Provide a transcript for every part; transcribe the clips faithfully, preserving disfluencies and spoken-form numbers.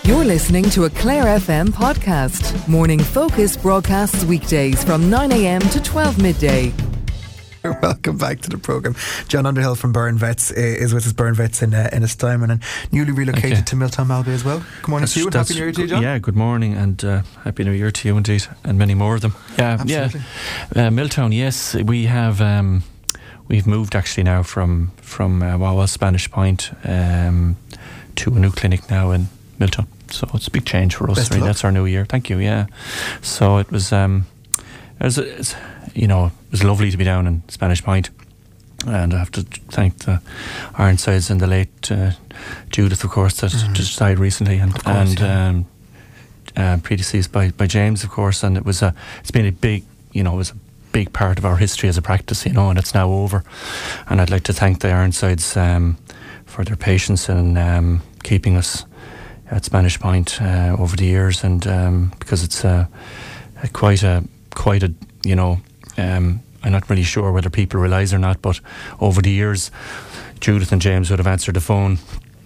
You're listening to a Clare F M podcast. Morning Focus broadcasts weekdays from nine a.m. to twelve midday. Welcome back to the programme. John Underhill from Burn Vets is with us. Burn Vets in uh, in Ennistimon and newly relocated okay. to Milltown Malbay as well. Good morning that's, to you and Happy New Year to you, John. Yeah, good morning and uh, Happy New Year to you indeed, and many more of them. Yeah, absolutely. Yeah. Uh, Milltown, yes, we have. Um, we've moved actually now from from uh, what was Spanish Point um, to a new clinic now in Milltown. So it's a big change for us. Best Really. of luck. That's our new year. Thank you. Yeah. So it was. Um, it was it's, you know, it was lovely to be down in Spanish Point, and I have to thank the Ironsides and the late uh, Judith, of course, that mm. just died recently, and course, and yeah. um, uh, predeceased by, by James, of course. And it was a, it's been a big, you know, it was a big part of our history as a practice, you know, and it's now over. And I'd like to thank the Ironsides um, for their patience in um, keeping us at Spanish Point uh, over the years, and um, because it's a, a quite a quite a you know um, I'm not really sure whether people realise or not, but over the years Judith and James would have answered the phone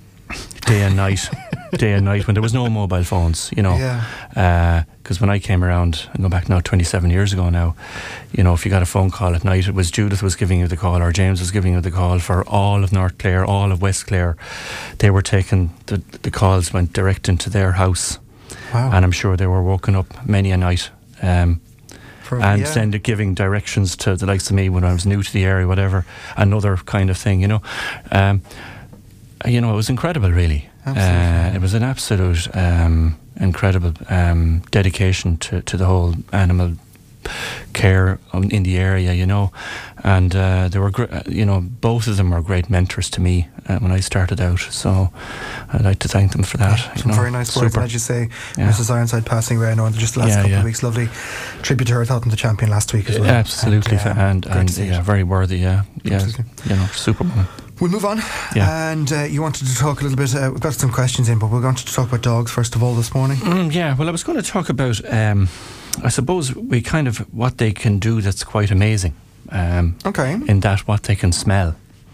day and night day and night when there was no mobile phones, you know, because uh, when I came around, I go back now twenty-seven years ago now, you know, if you got a phone call at night, it was Judith was giving you the call or James was giving you the call for all of North Clare, all of West Clare. They were taking, the, the calls went direct into their house. Wow. And I'm sure they were woken up many a night um, for, and yeah. then giving directions to the likes of me when I was new to the area, whatever, another kind of thing, you know. Um, you know, it was incredible, really. Uh, it was an absolute um, incredible um, dedication to, to the whole animal care in the area, you know, and uh, they were, gr- you know, both of them were great mentors to me uh, when I started out. So I'd like to thank them for that. Yeah, you some know. very nice words, and as you say, yeah. Missus Ironside passing away, I know, just the last yeah, couple yeah. of weeks. Lovely tribute to her. I thought in the champion last week as well. Absolutely, and, um, and, and yeah, very worthy. Yeah, yeah, Absolutely. you know, superwoman. We'll move on. Yeah. And uh, you wanted to talk a little bit, uh, we've got some questions in, but we're going to talk about dogs first of all this morning. Mm, yeah, well, I was going to talk about, um, I suppose, we kind of, what they can do that's quite amazing. Um, okay. In that, what they can smell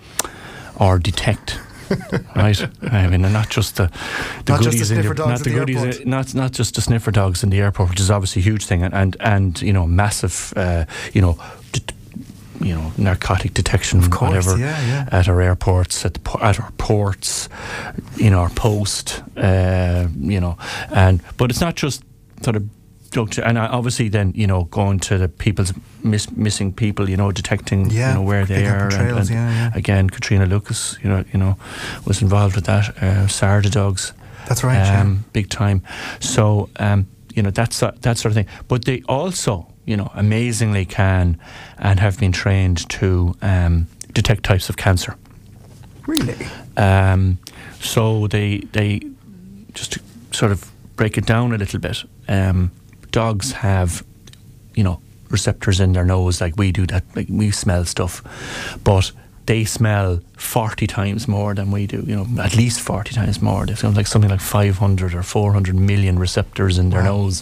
or detect. Right? I mean, and not just the, the not goodies just the in sniffer the, dogs not the, the goodies, airport. not not just the sniffer dogs in the airport, which is obviously a huge thing, and and, and you know, massive, uh, you know, det- you know, narcotic detection, of course, whatever, yeah, yeah. at our airports, at the, po- at our ports, in our post, uh, you know, and but it's not just sort of. And obviously, then you know, going to the people's miss, missing people, you know, detecting, yeah, you know, where they are. Trails, and, and yeah, yeah. Again, Katrina Lucas, you know, you know, was involved with that. Uh, Sarda dogs, that's right, um, yeah. big time. So, um, you know, that's uh, that sort of thing. But they also, you know, amazingly can and have been trained to um, detect types of cancer. Really? Um, so they they just to sort of break it down a little bit. Um, Dogs have, you know, receptors in their nose like we do. That like we smell stuff, but they smell forty times more than we do. You know, at least forty times more. They have like something like five hundred or four hundred million receptors in their wow. nose,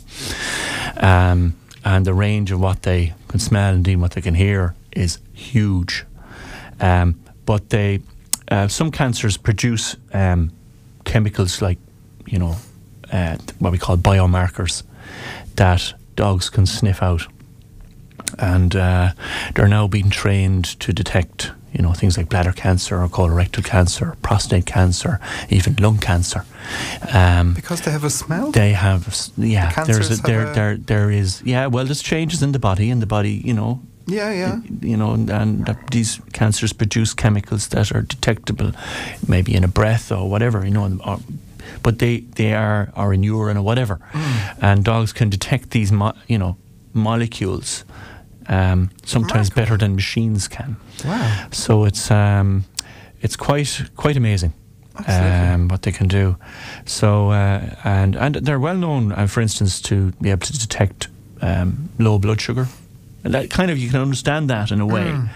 um, and the range of what they can smell and even what they can hear is huge. Um, but they, uh, some cancers produce um, chemicals like, you know, uh, what we call biomarkers that dogs can sniff out, and uh, they're now being trained to detect, you know, things like bladder cancer or colorectal cancer, prostate cancer, even lung cancer. Um, because they have a smell. They have, yeah. The there's a, cancers there, have a there, there is, yeah. Well, there's changes in the body, in the body, you know. Yeah, yeah. You know, and, and that these cancers produce chemicals that are detectable, maybe in a breath or whatever, you know. Or, but they, they are, or in urine or whatever. Mm. And dogs can detect these, mo- you know, molecules um, sometimes Remarkable. better than machines can. Wow. So it's um, it's quite quite amazing um, what they can do. So, uh, and, and they're well known, uh, for instance, to be able to detect um, low blood sugar. And that kind of, you can understand that in a way.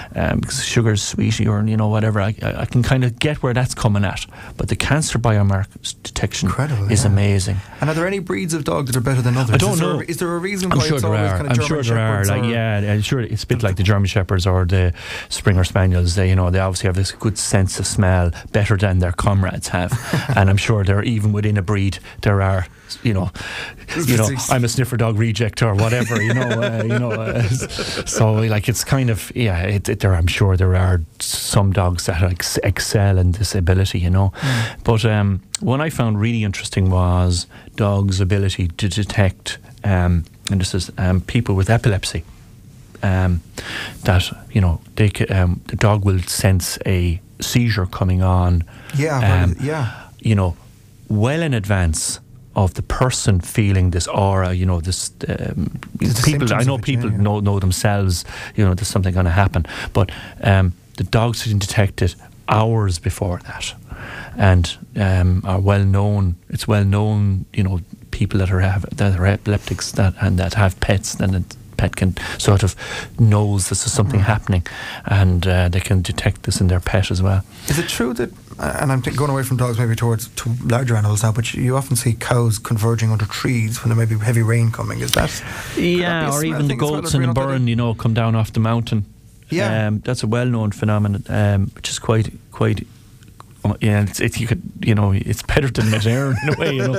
um, because sugar is sweetie or you know whatever. I, I can kind of get where that's coming at, but the cancer biomarker detection Incredible, is yeah. amazing. And are there any breeds of dog that are better than others? I don't is know. There, is there a reason I'm why sure it's there always are. kind of I'm German sure there are. Shepherds Like, or- yeah, I'm sure it's a bit like the German Shepherds or the Springer Spaniels. They, you know, they obviously have this good sense of smell, better than their comrades have. And I'm sure there, even within a breed, there are, you know, you know, I'm a sniffer dog reject or whatever, you know, uh, you know. Uh, so like, it's kind of yeah. It, it, there, I'm sure there are some dogs that ex- excel in this ability, you know. Mm. But um, what I found really interesting was dogs' ability to detect, um, and this is um, people with epilepsy. Um, that you know, they c- um, the dog will sense a seizure coming on. Yeah, um, yeah. You know, well in advance of the person feeling this aura, you know, this um, people. I know it, people yeah, yeah. know know themselves. You know, there's something going to happen, but um, the dogs can detect it hours before that, and um, are well known. It's well known. You know, people that are have that are epileptics that and that have pets, then it, pet can sort of knows this is something mm. happening, and uh, they can detect this in their pet as well. Is it true that, and I'm going away from dogs maybe towards to larger animals now, but you often see cows converging under trees when there may be heavy rain coming? Is that yeah, that or even the goats in the burn, you know, come down off the mountain. Yeah, um, that's a well-known phenomenon, um, which is quite quite. Yeah, it's, it, you could, you know, it's better than mid air in a way, you know.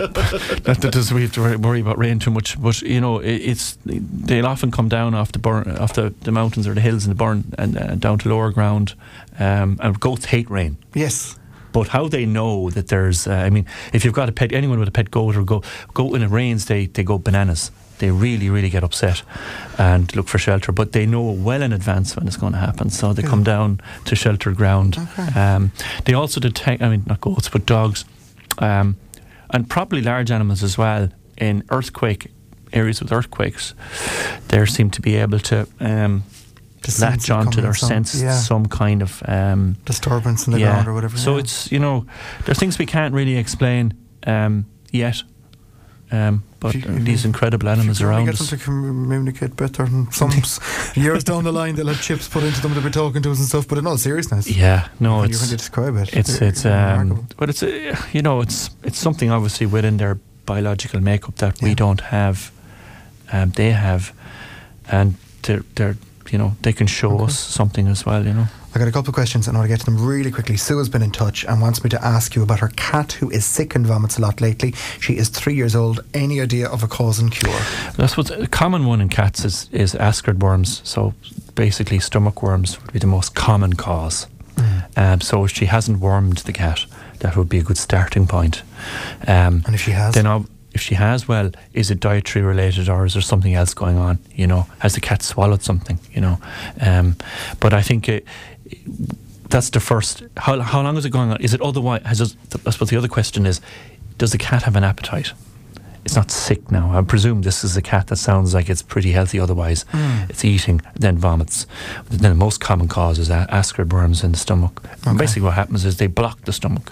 Not that does we have to worry about rain too much, but you know, it, it's they'll often come down off the burn, off the, the mountains or the hills in the burn and uh, down to lower ground. Um, and goats hate rain. Yes. But how they know that there's, uh, I mean, if you've got a pet, anyone with a pet goat or goat, goat when it rains, they they go bananas. They really, really get upset and look for shelter. But they know well in advance when it's going to happen. So they yeah. come down to sheltered ground. Okay. Um, they also detect, I mean, not goats, but dogs, um, and probably large animals as well, in earthquake areas with earthquakes. They seem to be able to um, latch onto or some, sense yeah. some kind of um, disturbance in the yeah. ground or whatever. So yeah. it's, you know, there's things we can't really explain um, yet. Um, but you, these incredible animals around get us. Them to communicate better, and some years down the line they'll have chips put into them to be talking to us and stuff. But in all seriousness, yeah, no, when it's you describe it. It's it's, it's um, but it's uh, you know it's it's something obviously within their biological makeup that yeah. we don't have. Um, they have, and they're they're you know they can show okay. us something as well. You know. I got a couple of questions and I want to get to them really quickly. Sue has been in touch and wants me to ask you about her cat who is sick and vomits a lot lately. She is three years old. Any idea of a cause and cure? That's what's a common one in cats is, is ascarid worms. So basically stomach worms would be the most common cause. Mm. Um, so if she hasn't wormed the cat, that would be a good starting point. Um, and if she has? Then I'll, if she has, well, is it dietary related or is there something else going on? You know, has the cat swallowed something? You know, um, but I think it, that's the first. How how long is it going on? Is it otherwise? Has it, I suppose the other question is, does the cat have an appetite? It's not sick now. I presume this is a cat that sounds like it's pretty healthy. Otherwise, mm. it's eating, then vomits. Then the most common cause is ascarid worms in the stomach. Okay. And basically, what happens is they block the stomach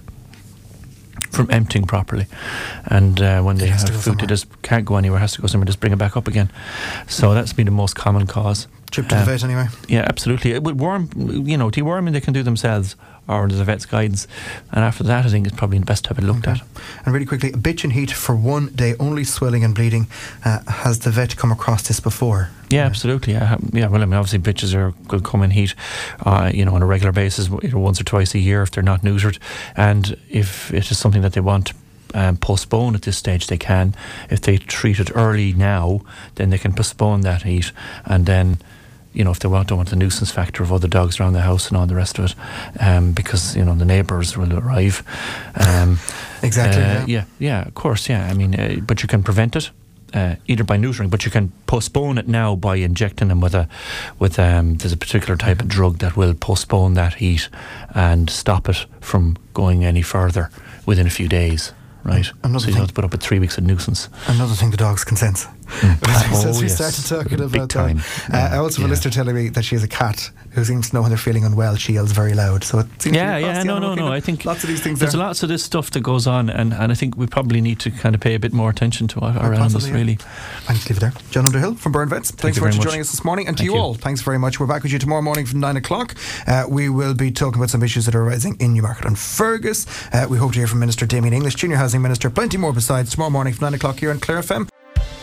from emptying properly, and uh, when they have food, somewhere. They just can't go anywhere. Has to go somewhere, just bring it back up again. So that's been the most common cause. Trip to um, the vet anyway. Yeah, absolutely. It would worm, you know, deworming they can do themselves, or there's a vet's guidance. And after that, I think it's probably best to have it looked okay. at. And really quickly, a bitch in heat for one day, only swelling and bleeding. Uh, has the vet come across this before? Yeah, uh, absolutely. Yeah, yeah. Well, I mean, obviously, bitches are will come in heat, uh, you know, on a regular basis, you know, once or twice a year if they're not neutered, and if it is something that they want. Um, postpone at this stage they can. If they treat it early now, then they can postpone that heat, and then, you know, if they want, don't want the nuisance factor of other dogs around the house and all the rest of it, um, because, you know, the neighbours will arrive. Um, exactly. Uh, yeah. yeah, yeah, of course, yeah. I mean, uh, but you can prevent it. Uh, either by neutering, but you can postpone it now by injecting them with a, with um, there's a particular type of drug that will postpone that heat and stop it from going any further within a few days. Right, another so you thing, have to put up with three weeks of nuisance. Another thing the dogs can sense. Mm. As oh, we yes. started talking Big about time. that. Uh, I also have a yeah. listener telling me that she has a cat who seems to know when they're feeling unwell. She yells very loud. So it seems yeah, to be yeah, no, no, no. I think lots of these things. There's there. lots of this stuff that goes on, and, and I think we probably need to kind of pay a bit more attention to our, our Possibly, animals, yeah. really. Thanks, leave it there. John Underhill from Burn Vets. Thanks Thank very much for much. joining us this morning, and to Thank you, you all, thanks very much. We're back with you tomorrow morning from nine o'clock. Uh, we will be talking about some issues that are arising in Newmarket and Fergus. Uh, we hope to hear from Minister Damien English, Junior Housing Minister. Plenty more besides tomorrow morning from nine o'clock here on Clare F M.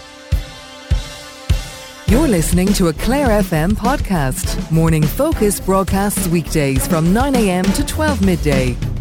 You're listening to a Clare F M podcast. Morning Focus broadcasts weekdays from nine a m to twelve midday.